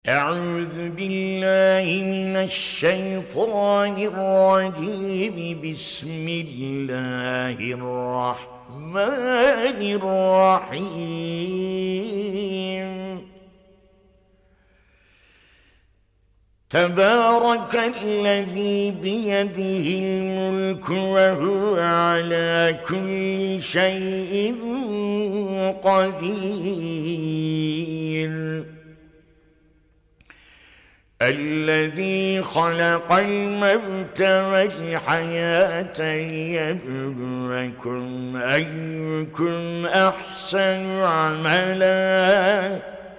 أعوذ بالله من الشيطان الرجيم. بسم الله الرحمن الرحيم. تبارك الذي بيده الملك وهو على كل شيء قدير. الذي خلق الموت والحياة ليبلوكم أيكم أحسن عملا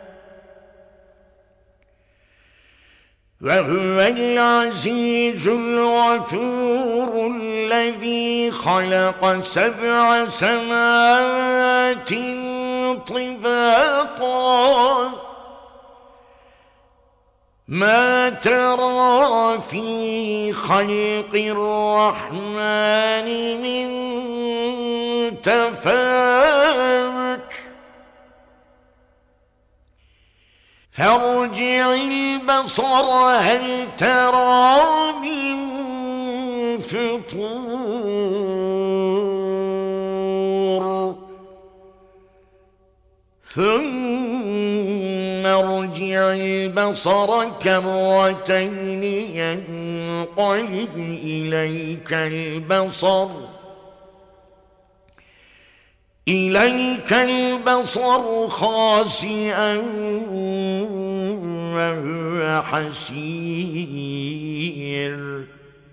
وهو العزيز الغفور. الذي خلق 7 سماوات طباقا ما ترى في خلق الرحمن من تفاوت فارجع البصر هل ترى من فطور ثم ارجع البصر كرتين ينقلب إليك البصر خاسئا وهو حسير.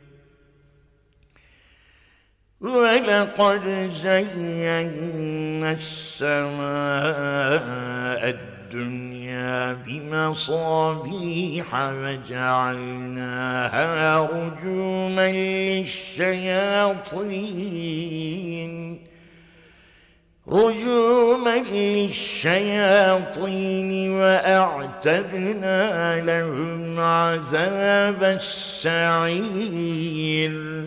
ولقد زينا السماء الدنيا بمصابيح وجعلناها رجوما للشياطين وأعتدنا لهم عذاب السعير.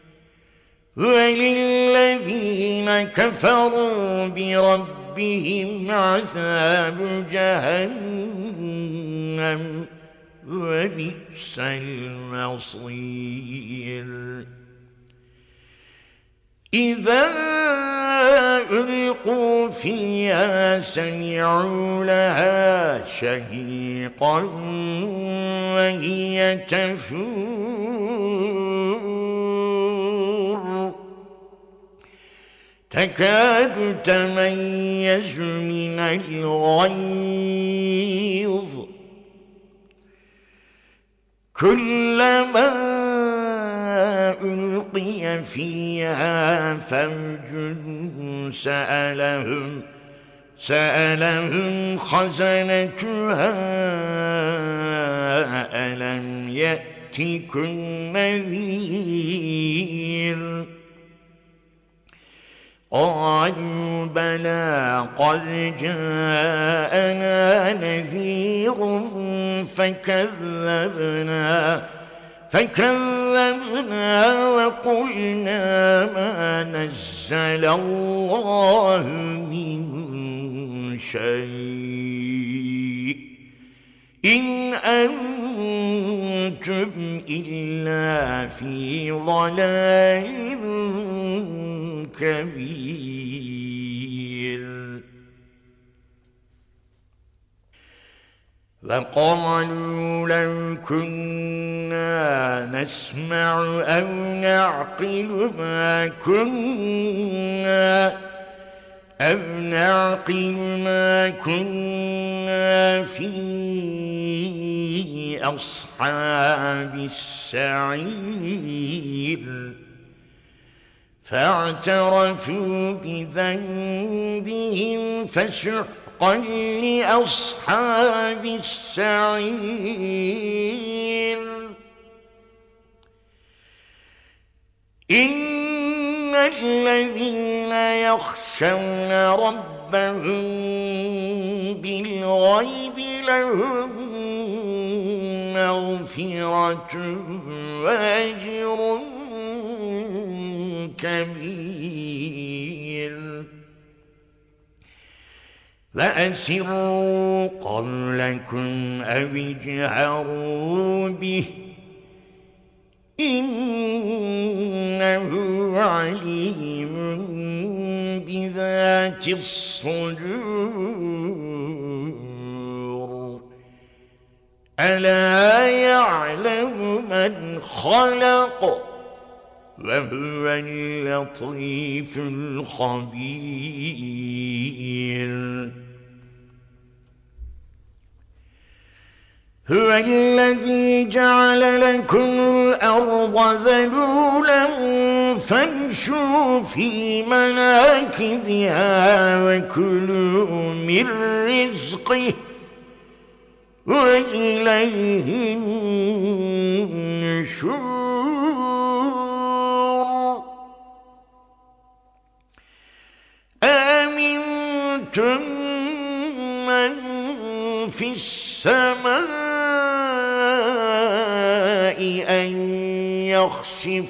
وللذين كفروا بربهم عذاب جهنم وبئس المصير. إذا ألقوا فيها سمعوا لها شهيقا وهي تفور تكاد تميز من الغيظ كلما ألقي فيها فوج سألهم خزنتها ألم يأتكم نذير قالوا بلى قد جاءنا نذير فكذبنا وقلنا ما نزل الله من شيء إن أنتم إلا في ضلال كبير. وقالوا لو كنا نسمع أو نعقل ما كنا في أصحاب السعير. فاعترفوا بذنبهم فسحقا لأصحاب السعير. إن الذين يخشون ربهم بالغيب لهم مغفرة وأجر كبير. فأسروا قولكم أو اجهروا به إنه عليم بذات الصدور ألا يعلم من خلق وهو اللطيف الخبير هو الذي جعل لكم الأرض ذلولا فامشوا في مناكبها وكلوا من رزقه وإليه النشور أأمنتم من في السماء أن يخسف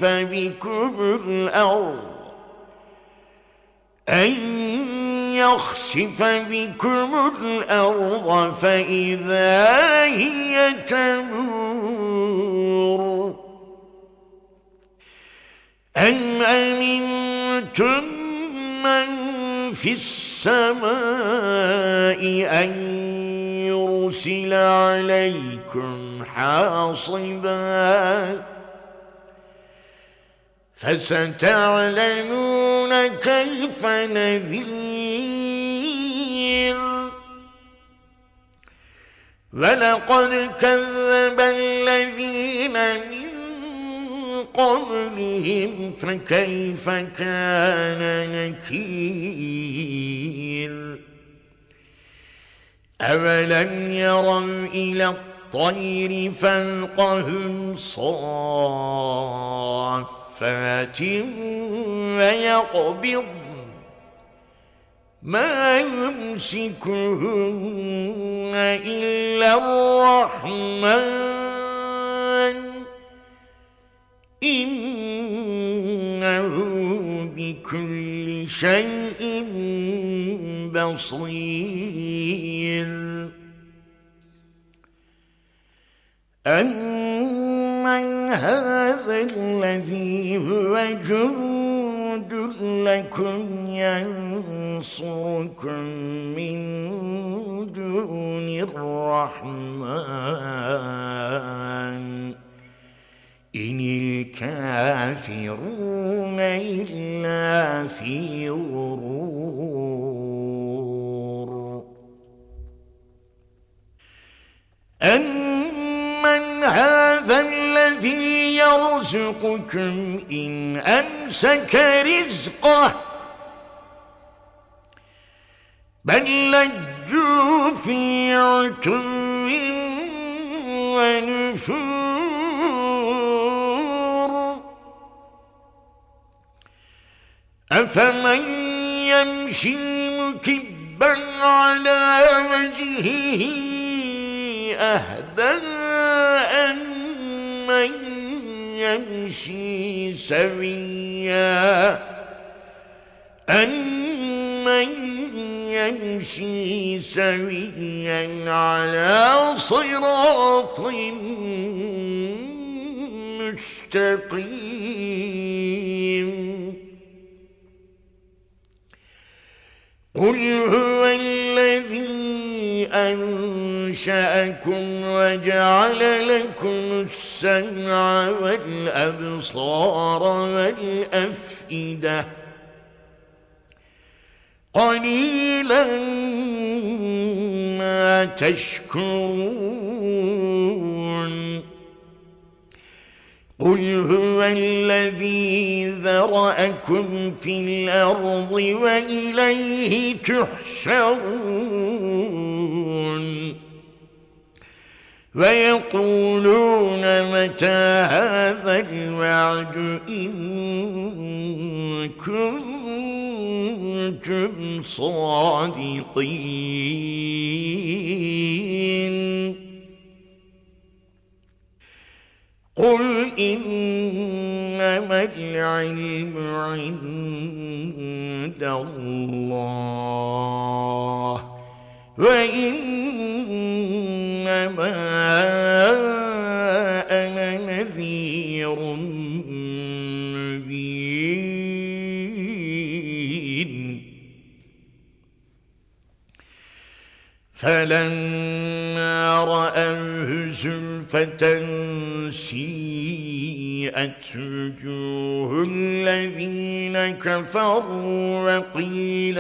بكم الأرض فإذا هي تمور أم أمنتم من في السماء أن يرسل عليكم حاصبا فستعلمون كيف نذير ولقد كذب الذين من قبلهم فكيف كان نكير أولم يروا إلى الطير فوقهم صافات ويقبضن ما يمسكهن إلا الرحمن إنه بكل شيء بصير أمن هذا الذي هو جند لكم ينصركم من دون الرحمن إن الكافرون إلا في غرور أمن هذا الذي يرزقكم إن أمسك رزقه بل لجوا في عتو ونفور أفمن يمشي مكبا على وجهه أهدى أمن يمشي سويا على صراط مستقيم قل هو الذي أنشأكم وجعل لكم السمع والأبصار والأفئدة قليلا ما تشكرون قل هو الذي ذرأكم في الأرض وإليه تحشرون ويقولون متى هذا الوعد إن كنتم صادقين قل إنما العلم عند الله وإنما أنا نذير مبين فلما رأوه زلفة سيئت وجوه الذين كفروا وقيل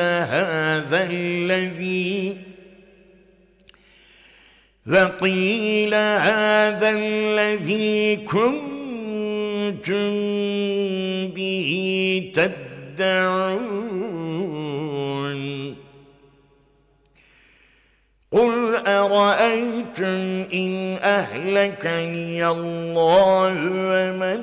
هذا الذي كنتم به تدعون قل أرأيتم إن أهلكني الله ومن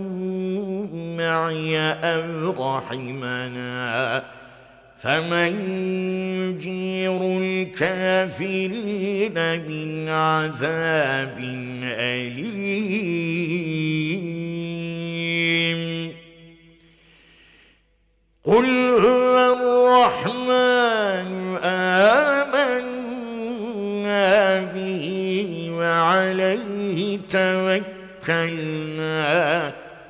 معي أو رحمنا فمن يجير الكافرين من عذاب أليم قل هو الرحمن آمنا به وعليه توكلنا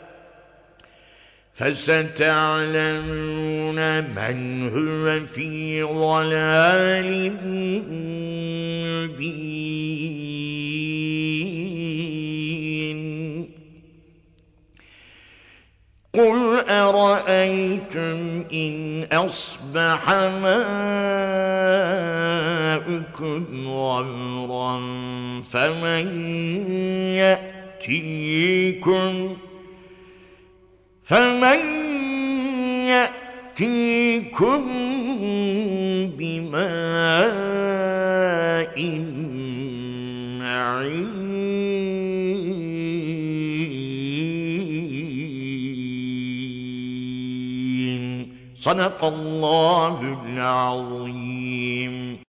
فستعلمون من هو في ضلال مبين قل أرأيتم إن أصبح ماؤكم غورا فمن يأتيكم بماء معين صدق الله العظيم.